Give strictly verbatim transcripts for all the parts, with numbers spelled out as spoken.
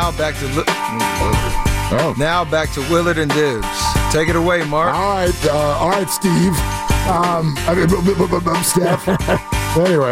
Now back to Li- Oh. now back to Willard and Dibs. Take it away, Mark. All right, uh, all right, Steve. Um, I mean, b- b- b- b- Steph. Anyway,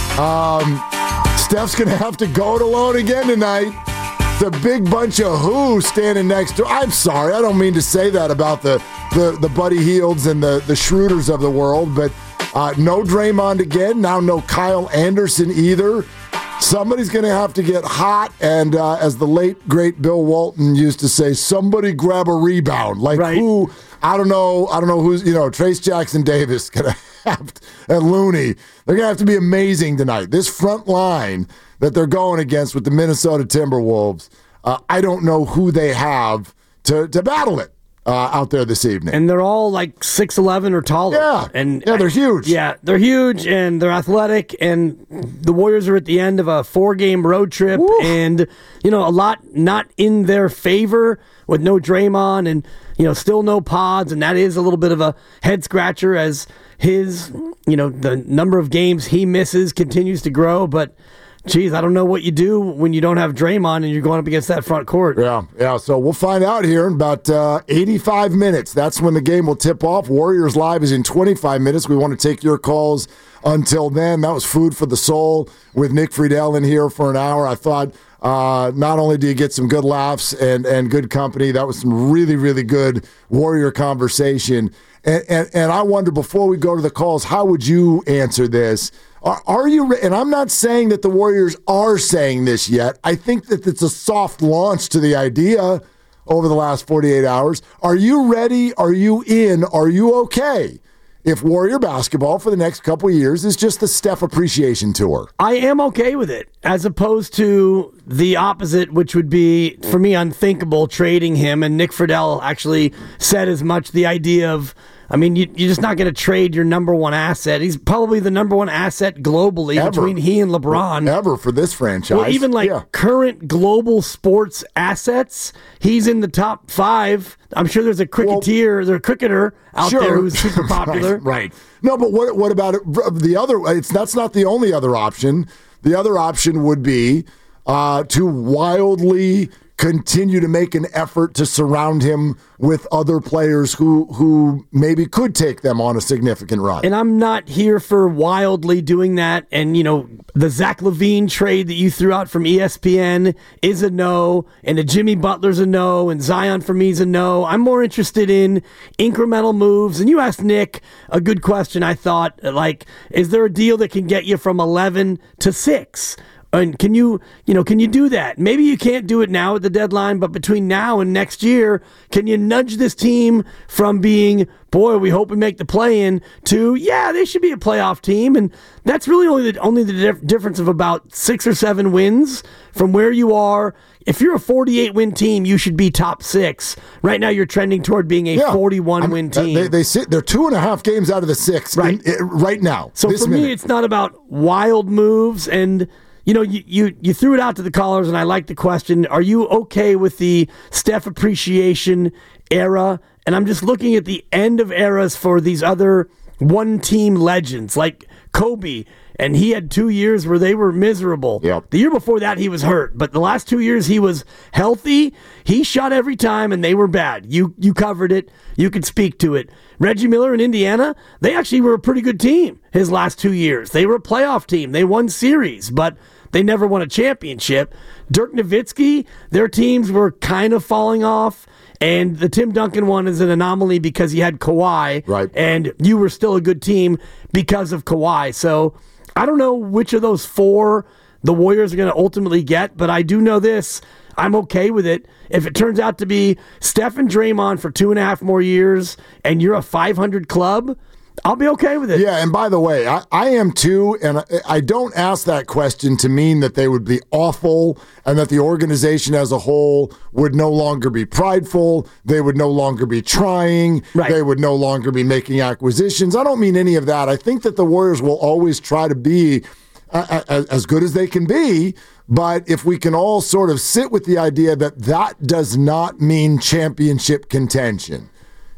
um, Steph's gonna have to go it alone again tonight. The big bunch of who standing next to. I'm sorry, I don't mean to say that about the the, the Buddy Hields and the the Schroeders of the world, but uh, no Draymond again. Now no Kyle Anderson either. Somebody's going to have to get hot, and uh, as the late, great Bill Walton used to say, somebody grab a rebound. Like right. who, I don't know, I don't know who's, you know, Trace Jackson Davis going to have, to, and Looney, they're going to have to be amazing tonight. This front line that they're going against with the Minnesota Timberwolves, uh, I don't know who they have to, to battle it. Uh, out there this evening. And they're all like six eleven or taller. Yeah, and yeah, they're huge. Yeah, they're huge, and they're athletic, and the Warriors are at the end of a four-game road trip, Woo. and, you know, a lot not in their favor with no Draymond and, you know, still no Pods, and that is a little bit of a head-scratcher as his, you know, the number of games he misses continues to grow, but geez, I don't know what you do when you don't have Draymond and you're going up against that front court. Yeah, yeah. So we'll find out here in about uh, eighty-five minutes. That's when the game will tip off. Warriors Live is in twenty-five minutes. We want to take your calls until then. That was Food for the Soul with Nick Friedel in here for an hour. I thought uh, not only do you get some good laughs and, and good company, that was some really, really good Warrior conversation. And, and, and I wonder, before we go to the calls, how would you answer this? Are, are you, and I'm not saying that the Warriors are saying this yet. I think that it's a soft launch to the idea over the last forty-eight hours. Are you ready? Are you in? Are you okay if Warrior basketball for the next couple of years is just the Steph Appreciation Tour? I am okay with it, as opposed to the opposite, which would be, for me, unthinkable, trading him. And Nick Friedel actually said as much, the idea of, I mean, you, you're just not going to trade your number one asset. He's probably the number one asset globally Ever. between he and LeBron. Ever for this franchise. Well, even like yeah. current global sports assets, he's in the top five. I'm sure there's a cricketer, well, there's a cricketer out sure. there who's super popular. right, right. No, but what what about it? The other? It's that's not the only other option. The other option would be uh, to wildly continue to make an effort to surround him with other players who who maybe could take them on a significant run. And I'm not here for wildly doing that. And, you know, the Zach LaVine trade that you threw out from E S P N is a no, and the Jimmy Butler's a no, and Zion for me is a no. I'm more interested in incremental moves. And you asked Nick a good question, I thought, like, is there a deal that can get you from eleven to six? And can you, you know, can you do that? Maybe you can't do it now at the deadline, but between now and next year, can you nudge this team from being, boy, we hope we make the play-in, to, yeah, they should be a playoff team? And that's really only the, only the dif- difference of about six or seven wins from where you are. If you're a forty-eight win team, you should be top six. Right now, you're trending toward being a yeah. forty-one I mean, win team. They, they sit, they're two and a half games out of the six right, in, in, right now. So for minute. me, it's not about wild moves. And you know, you, you, you threw it out to the callers, and I like the question. Are you okay with the Steph Appreciation era? And I'm just looking at the end of eras for these other one-team legends, like Kobe, and he had two years where they were miserable. Yep. The year before that, he was hurt. But the last two years, he was healthy. He shot every time, and they were bad. You you covered it. You could speak to it. Reggie Miller in Indiana, they actually were a pretty good team his last two years. They were a playoff team. They won series, but they never won a championship. Dirk Nowitzki, their teams were kind of falling off. And the Tim Duncan one is an anomaly because he had Kawhi. Right. And you were still a good team because of Kawhi. So I don't know which of those four the Warriors are going to ultimately get, but I do know this. I'm okay with it. If it turns out to be Steph and Draymond for two and a half more years and you're a five hundred club, I'll be okay with it. Yeah, and by the way, I, I am too, and I, I don't ask that question to mean that they would be awful and that the organization as a whole would no longer be prideful, they would no longer be trying, right. They would no longer be making acquisitions. I don't mean any of that. I think that the Warriors will always try to be uh, as good as they can be, but if we can all sort of sit with the idea that that does not mean championship contention.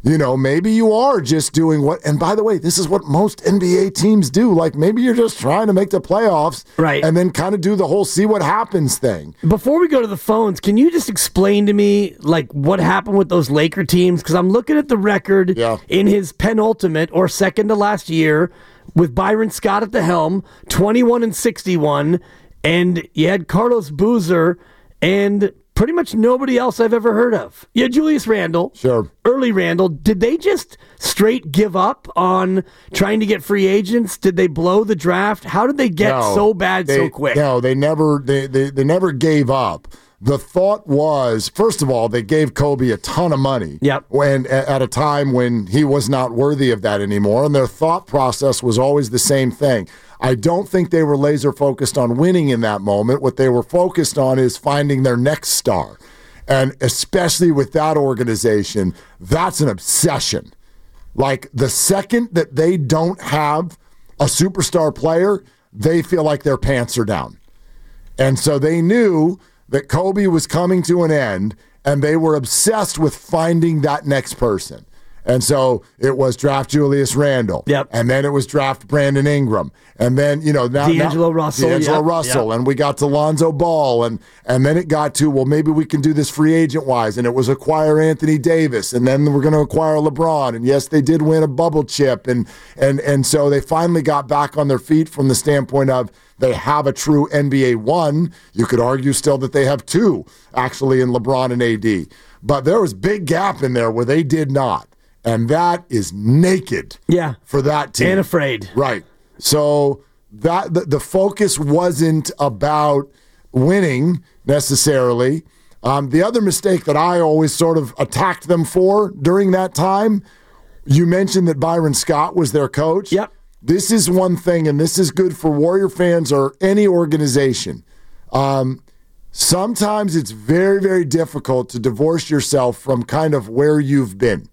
You know, maybe you are just doing what, and by the way, this is what most N B A teams do. Like, maybe you're just trying to make the playoffs, right? And then kind of do the whole see what happens thing. Before we go to the phones, can you just explain to me, like, what happened with those Laker teams? Because I'm looking at the record yeah. in his penultimate or second to last year with Byron Scott at the helm, twenty-one and sixty-one, and you had Carlos Boozer and pretty much nobody else I've ever heard of. Yeah, Julius Randle. Sure. Early Randle. Did they just straight give up on trying to get free agents? Did they blow the draft? How did they get no, so bad they, so quick? No, they never they, they they never gave up. The thought was, first of all, they gave Kobe a ton of money. Yep. When at a time when he was not worthy of that anymore, and their thought process was always the same thing. I don't think they were laser focused on winning in that moment. What they were focused on is finding their next star. And especially with that organization, that's an obsession. Like, the second that they don't have a superstar player, they feel like their pants are down. And so they knew that Kobe was coming to an end, and they were obsessed with finding that next person. And so it was draft Julius Randle. Yep. And then it was draft Brandon Ingram. And then, you know, now D'Angelo now, Russell. D'Angelo yep, Russell. yep. And we got to Lonzo Ball. And and then it got to, well, maybe we can do this free agent wise. And it was acquire Anthony Davis. And then we're going to acquire LeBron. And yes, they did win a bubble chip. And and and so they finally got back on their feet from the standpoint of they have a true N B A one. You could argue still that they have two, actually, in LeBron and A D. But there was big gap in there where they did not. And that is naked yeah. for that team. And afraid. Right. So that the, the focus wasn't about winning necessarily. Um, the other mistake that I always sort of attacked them for during that time, you mentioned that Byron Scott was their coach. Yep. This is one thing, and this is good for Warrior fans or any organization. Um, sometimes it's very, very difficult to divorce yourself from kind of where you've been.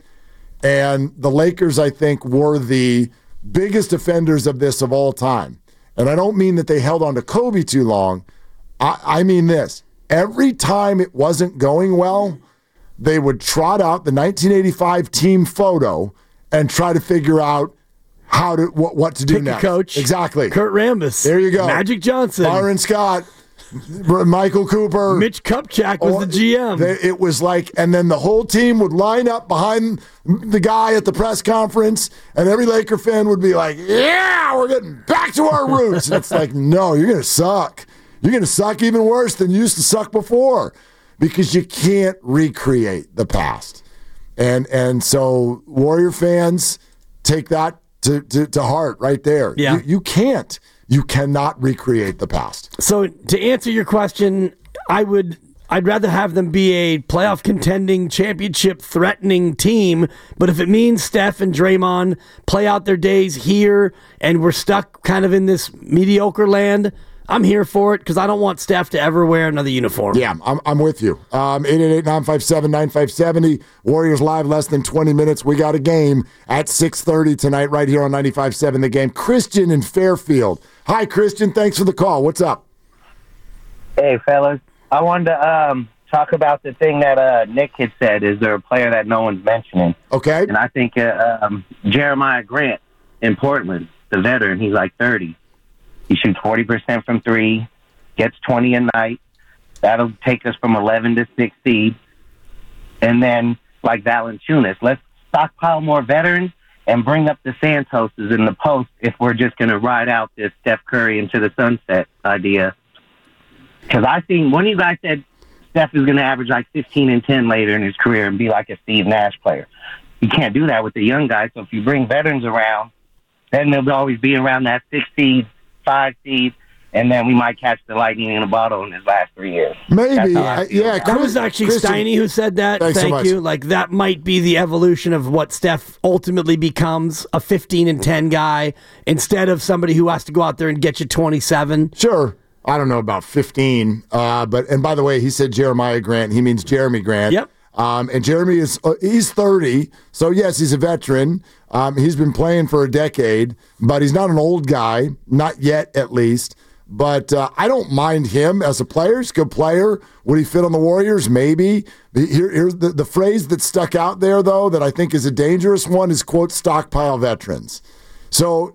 And the Lakers, I think, were the biggest offenders of this of all time. And I don't mean that they held on to Kobe too long. I, I mean this. Every time it wasn't going well, they would trot out the nineteen eighty-five team photo and try to figure out how to what, what to do Pick next. A coach. Exactly. Kurt Rambis. There you go. Magic Johnson. Byron Scott. Michael Cooper. Mitch Kupchak was oh, the G M. They, it was like, and then the whole team would line up behind the guy at the press conference, and every Laker fan would be like, yeah, we're getting back to our roots. And it's like, no, you're going to suck. You're going to suck even worse than you used to suck before because you can't recreate the past. And and so Warrior fans, take that to, to, to heart right there. Yeah. You, you can't. You cannot recreate the past. So to answer your question, I would I'd rather have them be a playoff contending, championship threatening team, but if it means Steph and Draymond play out their days here and we're stuck kind of in this mediocre land, I'm here for it because I don't want Steph to ever wear another uniform. Yeah, I'm, I'm with you. Um, eight eight eight, nine five seven, nine five seven zero. Warriors live less than twenty minutes. We got a game at six thirty tonight right here on ninety-five point seven The Game. Christian in Fairfield. Hi, Christian. Thanks for the call. What's up? Hey, fellas. I wanted to um, talk about the thing that uh, Nick had said. Is there a player that no one's mentioning? Okay. And I think uh, um, Jeremiah Grant in Portland, the veteran, he's like thirty. He shoots forty percent from three, gets twenty a night. That'll take us from eleven to six seed. And then, like Valanciunas, let's stockpile more veterans and bring up the Santoses in the post if we're just going to ride out this Steph Curry into the sunset idea. Because I think one of you guys said Steph is going to average like fifteen and ten later in his career and be like a Steve Nash player. You can't do that with the young guys. So if you bring veterans around, then they'll always be around that six seed, five seed, and then we might catch the lightning in a bottle in his last three years. Maybe. I, yeah. That was actually Christian, Steiny who said that. Thanks so Thank much. you. Like, that might be the evolution of what Steph ultimately becomes, a fifteen and ten guy, instead of somebody who has to go out there and get you twenty-seven. Sure. I don't know about fifteen. Uh, but and by the way, he said Jeremiah Grant. He means Jeremy Grant. Yep. Um, and Jeremy is uh, he's thirty, so yes, he's a veteran. Um, he's been playing for a decade, but he's not an old guy, not yet at least. But uh, I don't mind him as a player. He's a good player. Would he fit on the Warriors? Maybe. Here, here's the, the phrase that stuck out there, though, that I think is a dangerous one is, quote, stockpile veterans. So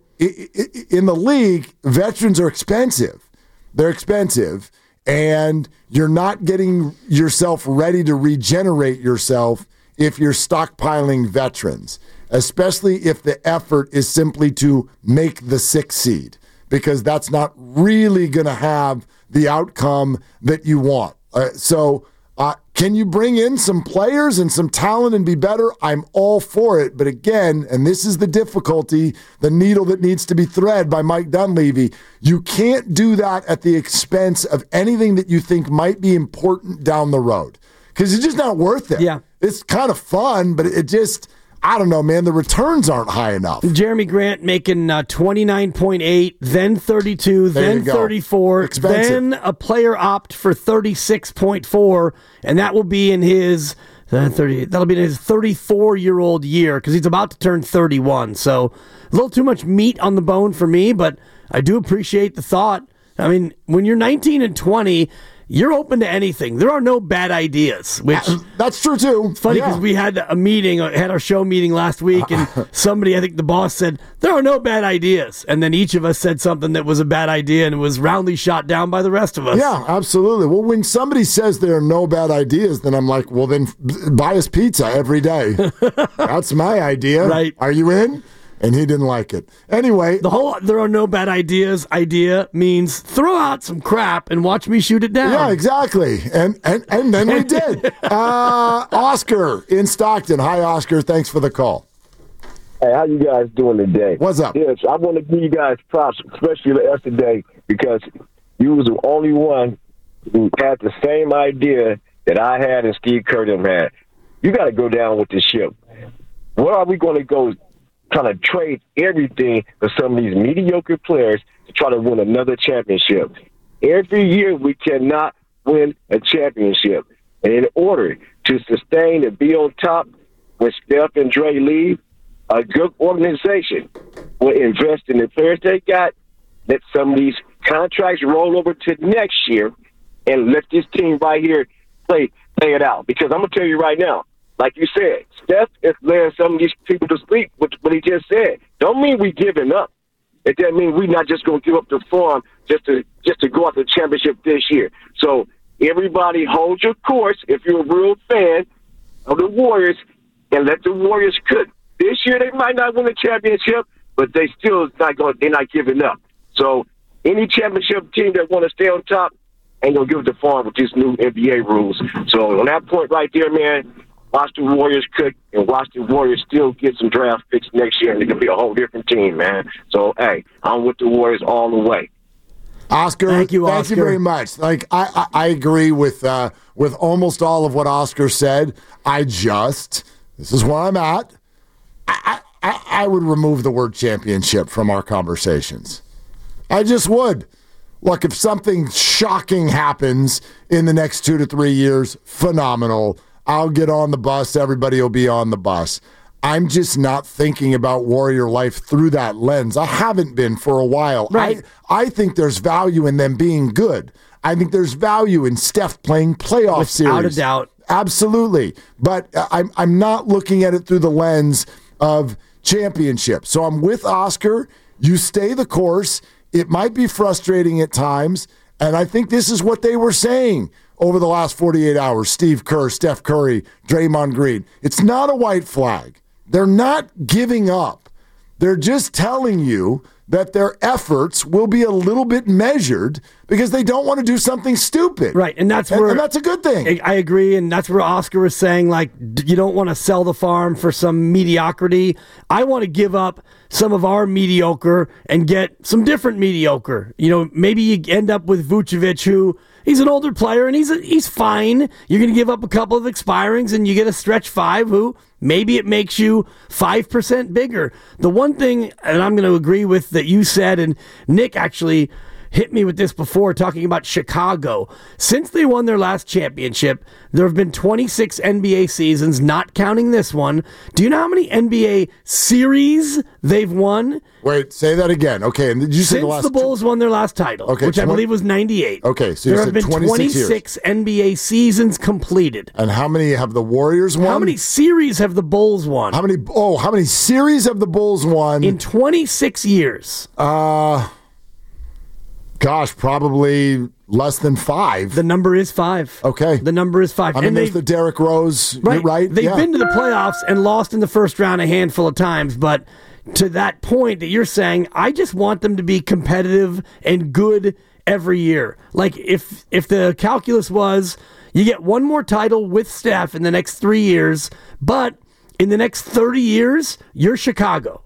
in the league, veterans are expensive. They're expensive, and you're not getting yourself ready to regenerate yourself if you're stockpiling veterans, especially if the effort is simply to make the sixth seed, because that's not really going to have the outcome that you want. Uh, so uh, can you bring in some players and some talent and be better? I'm all for it. But again, and this is the difficulty, the needle that needs to be thread by Mike Dunleavy, you can't do that at the expense of anything that you think might be important down the road, because it's just not worth it. Yeah. It's kind of fun, but it just... I don't know, man. The returns aren't high enough. Jeremy Grant making uh, twenty-nine point eight, then thirty-two, there then thirty-four, Expensive. then a player opt for thirty-six point four, and that will be in his uh, thirty. That'll be in his thirty-four-year-old year because he's about to turn thirty-one. So a little too much meat on the bone for me, but I do appreciate the thought. I mean, when you're nineteen and twenty. You're open to anything. There are no bad ideas, which that's true too. It's funny because yeah. we had a meeting, had our show meeting last week, and somebody, I think the boss said, there are no bad ideas. And then each of us said something that was a bad idea and it was roundly shot down by the rest of us. Yeah, absolutely. Well, when somebody says there are no bad ideas, then I'm like, well, then buy us pizza every day. That's my idea. Right. Are you in? And he didn't like it. Anyway. The whole there are no bad ideas idea means throw out some crap and watch me shoot it down. Yeah, exactly. And and, and then we did. uh, Oscar in Stockton. Hi, Oscar. Thanks for the call. Hey, how you guys doing today? What's up? Yes, I want to give you guys props, especially yesterday, because you was the only one who had the same idea that I had and Steve Curtin had. You got to go down with the ship. Where are we going to go? Trying to trade everything for some of these mediocre players to try to win another championship. Every year we cannot win a championship. And in order to sustain and be on top when Steph and Dre leave, a good organization will invest in the players they got, let some of these contracts roll over to next year, and let this team right here play, play it out. Because I'm going to tell you right now, like you said, Steph is laying some of these people to sleep with what he just said. Don't mean we giving up. It doesn't mean we're not just going to give up the farm just to just to go out to the championship this year. So everybody hold your course if you're a real fan of the Warriors, and let the Warriors cook. This year they might not win the championship, but they still not going. They're not giving up. So any championship team that want to stay on top ain't gonna give it the farm with these new N B A rules. So on that point right there, man. Watch the Warriors cook and watch the Warriors still get some draft picks next year, and they can be a whole different team, man. So, hey, I'm with the Warriors all the way. Oscar, thank you, thank Oscar. you very much. Like I, I, I agree with uh, with almost all of what Oscar said. I just, this is where I'm at. I, I, I would remove the word championship from our conversations. I just would. Look, if something shocking happens in the next two to three years, phenomenal. I'll get on the bus. Everybody will be on the bus. I'm just not thinking about Warrior life through that lens. I haven't been for a while. Right. I, I think there's value in them being good. I think there's value in Steph playing playoff Without series. Without a doubt. Absolutely. But I'm, I'm not looking at it through the lens of championship. So I'm with Oscar. You stay the course. It might be frustrating at times. And I think this is what they were saying over the last forty-eight hours. Steve Kerr, Steph Curry, Draymond Green. It's not a white flag. They're not giving up. They're just telling you that their efforts will be a little bit measured because they don't want to do something stupid. Right, and that's and, where and that's a good thing. I agree, and that's where Oscar was saying, like, you don't want to sell the farm for some mediocrity. I want to give up some of our mediocre and get some different mediocre. You know, maybe you end up with Vucevic, who he's an older player and he's a, he's fine. You're going to give up a couple of expirings and you get a stretch five who maybe it makes you five percent bigger. The one thing, and I'm going to agree with that you said, and Nick actually hit me with this before, talking about Chicago. Since they won their last championship, there have been twenty-six N B A seasons, not counting this one. Do you know how many N B A series they've won? Wait, say that again. Okay, and did you say Since the last the Bulls won their last title, Okay, which I twen- believe was ninety-eight. Okay, so you there said have been twenty-six twenty-six years. N B A seasons completed. And how many have the Warriors won? How many series have the Bulls won? How many? Oh, how many series have the Bulls won? In twenty-six years. Uh, gosh, probably less than five. The number is five. Okay. The number is five. I mean, and there's they've- the Derrick Rose, right. right? They've Yeah. been to the playoffs and lost in the first round a handful of times, but to that point that you're saying, I just want them to be competitive and good every year. Like if if the calculus was you get one more title with Steph in the next three years, but in the next thirty years, you're Chicago.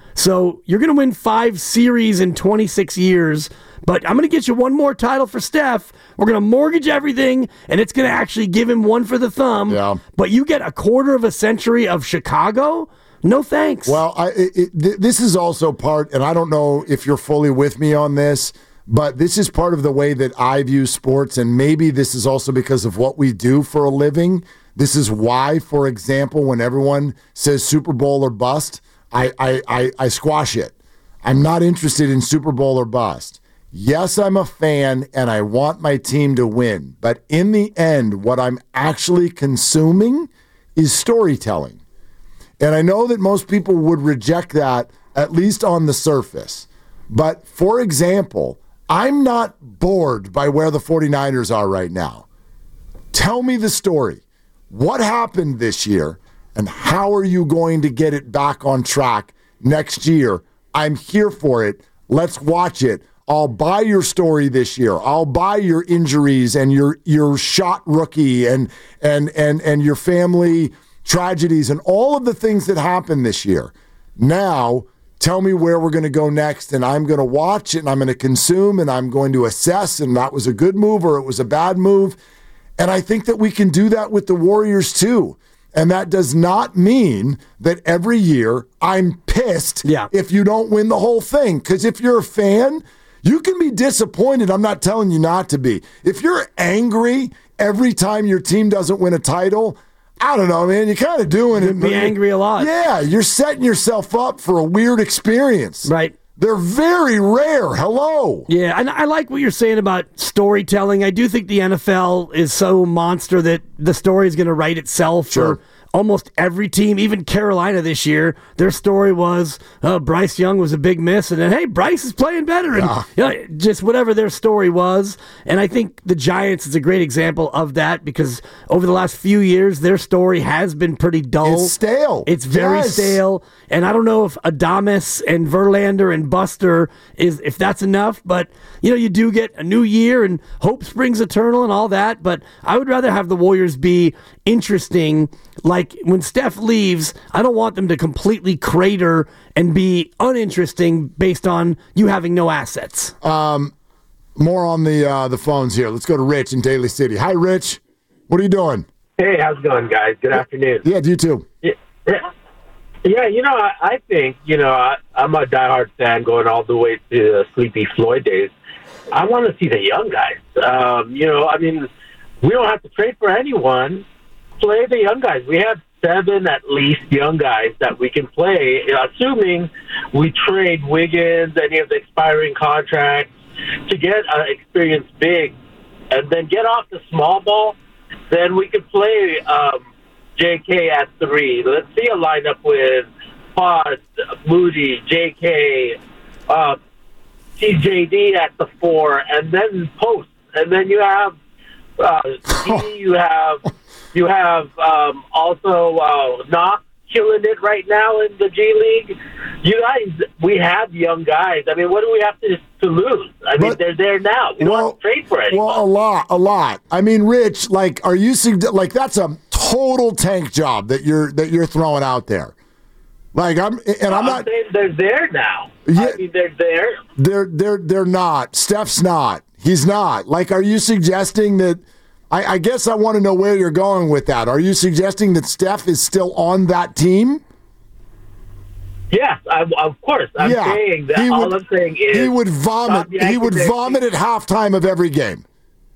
So you're going to win five series in twenty-six years, but I'm going to get you one more title for Steph. We're going to mortgage everything, and it's going to actually give him one for the thumb. Yeah. But you get a quarter of a century of Chicago? No thanks. Well, I, it, it, th- this is also part, and I don't know if you're fully with me on this, but this is part of the way that I view sports, and maybe this is also because of what we do for a living. This is why, for example, when everyone says Super Bowl or bust, I, I, I, I squash it. I'm not interested in Super Bowl or bust. Yes, I'm a fan, and I want my team to win, but in the end, what I'm actually consuming is storytelling. And I know that most people would reject that, at least on the surface. But, for example, I'm not bored by where the 49ers are right now. Tell me the story. What happened this year, and how are you going to get it back on track next year? I'm here for it. Let's watch it. I'll buy your story this year. I'll buy your injuries and your your shot rookie and and and and your family tragedies and all of the things that happened this year. Now, tell me where we're going to go next, and I'm going to watch it, and I'm going to consume, and I'm going to assess, and that was a good move or it was a bad move. And I think that we can do that with the Warriors too. And that does not mean that every year I'm pissed Yeah. if you don't win the whole thing. Because if you're a fan, you can be disappointed. I'm not telling you not to be. If you're angry every time your team doesn't win a title, I don't know, man. You're kind of doing it. be angry a lot. Yeah, you're setting yourself up for a weird experience. Right. They're very rare. Hello. Yeah, and I like what you're saying about storytelling. I do think the N F L is so monster that the story is going to write itself Sure. for almost every team. Even Carolina this year, their story was uh, Bryce Young was a big miss, and then, hey, Bryce is playing better. And Yeah. you know, just whatever their story was. And I think the Giants is a great example of that because over the last few years, their story has been pretty dull. It's stale. It's very Yes. stale. And I don't know if Adames and Verlander and Buster is if that's enough, but you know, you do get a new year and hope springs eternal and all that. But I would rather have the Warriors be interesting. Like when Steph leaves, I don't want them to completely crater and be uninteresting based on you having no assets. More on the uh, the phones here. Let's go to Rich in Daly City. Hi, Rich. What are you doing? Hey, how's it going, guys? Good afternoon. Yeah, you too. Yeah, yeah you know, I, I think, you know, I, I'm a diehard fan going all the way to the Sleepy Floyd days. I want to see the young guys. Um, you know, I mean, we don't have to trade for anyone. Play the young guys. We have seven at least young guys that we can play, assuming we trade Wiggins, any of the expiring contracts, to get uh, experience big, and then get off the small ball. Then we could play um, J K at three. Let's see a lineup with Paz, Moody, J K, uh, T J D at the four, and then post. And then you have uh, D, you have you have um, also uh, Knox killing it right now in the G League. You guys, we have young guys. I mean, what do we have to, to lose? I mean, But- they're there now. We don't have to trade for anyone. Well, a lot, a lot. I mean, Rich, like, are you sugge- like that's a total tank job that you're that you're throwing out there? Like, I'm and I'm I'm not. saying they're there now. Yeah. I mean, they're there. They're they're they're not. Steph's not. He's not. Like, are you suggesting that? I, I guess I want to know where you're going with that. Are you suggesting that Steph is still on that team? Yes, I, of course. I'm yeah, saying that. he All would, I'm saying is he would vomit. He would vomit at halftime of every game.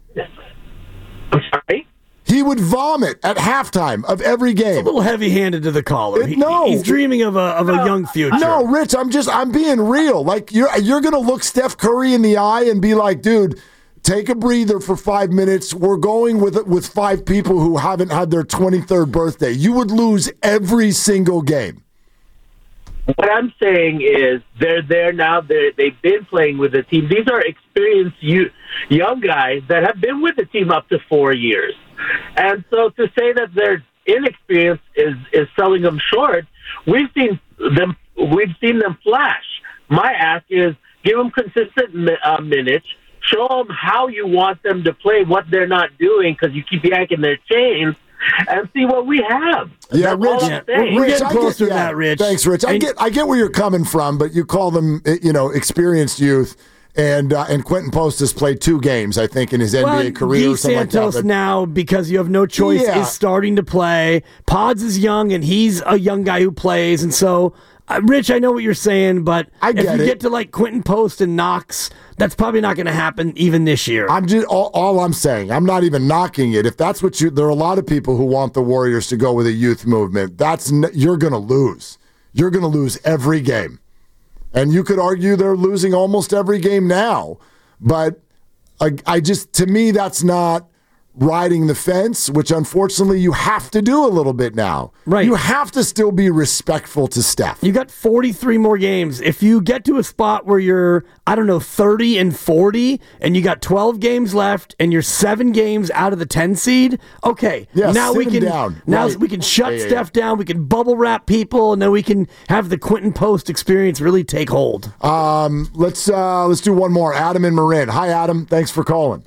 I'm sorry. He would vomit at halftime of every game. It's a little heavy-handed to the caller. It, He- no, he's dreaming of a of a No. young future. No, Rich, I'm just I'm being real. Like you're you're gonna look Steph Curry in the eye and be like, dude, take a breather for five minutes. We're going with with five people who haven't had their twenty-third birthday. You would lose every single game. What I'm saying is they're there now. They're, they've been playing with the team. These are experienced you, young guys that have been with the team up to four years. And so to say that they're inexperienced is, is selling them short. We've seen them. We've seen them flash. My ask is give them consistent mi- uh, minutes. Show them how you want them to play, what they're not doing, because you keep yanking their chains, and see what we have. Yeah, That's all Rich. I'm Yeah, saying. we're Rich, getting I closer get- to yeah, that, Rich. Thanks, Rich. I And- get I get where you're coming from, but you call them, you know, experienced youth. And uh, and Quentin Post has played two games, I think, in his N B A Well, career Guy or something like that. Santos but- now, because you have no choice, Yeah. is starting to play. Pods is young, and he's a young guy who plays. And so, uh, Rich, I know what you're saying, but I if get you it. get to like Quentin Post and Knox, that's probably not going to happen even this year. I'm just all, all I'm saying. I'm not even knocking it. If that's what you, there are a lot of people who want the Warriors to go with a youth movement. That's n- you're going to lose. You're going to lose every game, and you could argue they're losing almost every game now. But I, I just, to me, that's not riding the fence, which unfortunately you have to do a little bit now. Right. You have to still be respectful to Steph. You got forty-three more games. If you get to a spot where you're, I don't know, thirty and forty, and you got twelve games left, and you're seven games out of the ten seed, okay. Yeah, now sit we him can down. now Right. we can shut Yeah, yeah, Steph down. We can bubble wrap people, and then we can have the Quentin Post experience really take hold. Um, let's uh, let's do one more. Adam in Marin. Hi, Adam. Thanks for calling.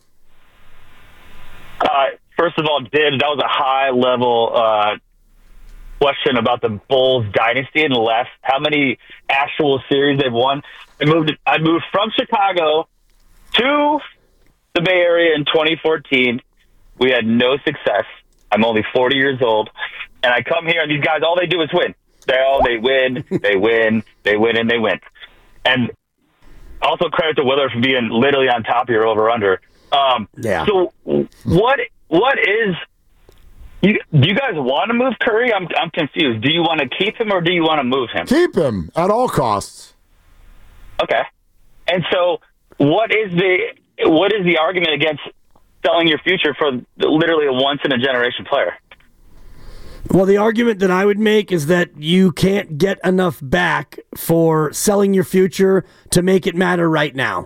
Uh, first of all, Dibs, that was a high-level uh, question about the Bulls dynasty in the last how many actual series they've won. I moved. I moved from Chicago to the Bay Area in twenty fourteen. We had no success. I'm only forty years old, and I come here, and these guys, all they do is win. They all they win, they win, they win, and they win. And also credit to Willard for being literally on top of your over/under. Um, Yeah. So what what is you? Do you guys want to move Curry? I'm I'm confused. Do you want to keep him or do you want to move him? Keep him at all costs. Okay. And so what is the what is the argument against selling your future for literally a once in a generation player? Well, the argument that I would make is that you can't get enough back for selling your future to make it matter right now.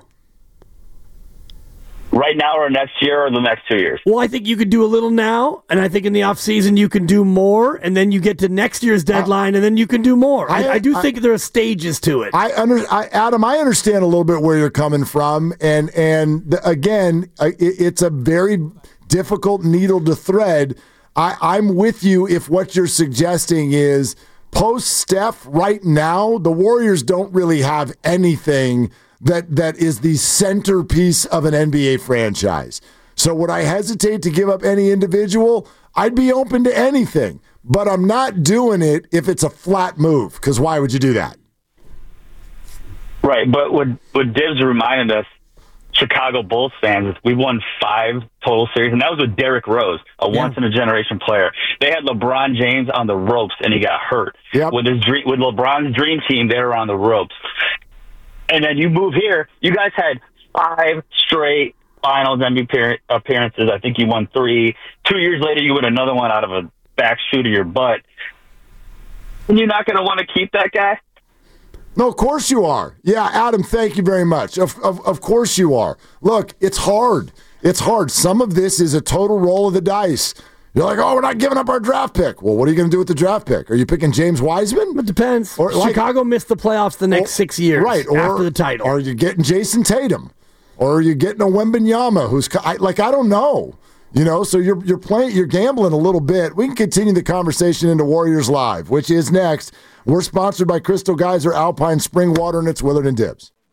Right now or next year or the next two years? Well, I think you could do a little now, and I think in the offseason you can do more, and then you get to next year's deadline, and then you can do more. I, I- I do I- think there are stages to it. I under I, Adam. I understand a little bit where you're coming from, and and the, again, I- it, it's a very difficult needle to thread. I, I'm with you if what you're suggesting is post Steph right now, the Warriors don't really have anything that that is the centerpiece of an N B A franchise. So would I hesitate to give up any individual? I'd be open to anything, but I'm not doing it if it's a flat move, because why would you do that? Right, but what what Dibs reminded us, Chicago Bulls fans, we won five total series, and that was with Derrick Rose, a Yeah. once-in-a-generation player. They had LeBron James on the ropes, and he got hurt. Yep. With his dream, with LeBron's dream team, they were on the ropes. And then you move here, you guys had five straight finals N B A appearances. I think you won three. Two years later, you win another one out of a back shoot of your butt. And you're not going to want to keep that guy? No, of course you are. Yeah, Adam, thank you very much. Of, of, of course you are. Look, it's hard. It's hard. Some of this is a total roll of the dice. You're like, oh, we're not giving up our draft pick. Well, what are you going to do with the draft pick? Are you picking James Wiseman? It depends. Or like- Chicago missed the playoffs the next Or- six years right, or, after the title. Are you getting Jason Tatum? Or are you getting a Wembanyama who's I, like, I don't know. You know, so you're you're playing, you're gambling a little bit. We can continue the conversation into Warriors Live, which is next. We're sponsored by Crystal Geyser Alpine Spring Water, and it's Willard and Dibs.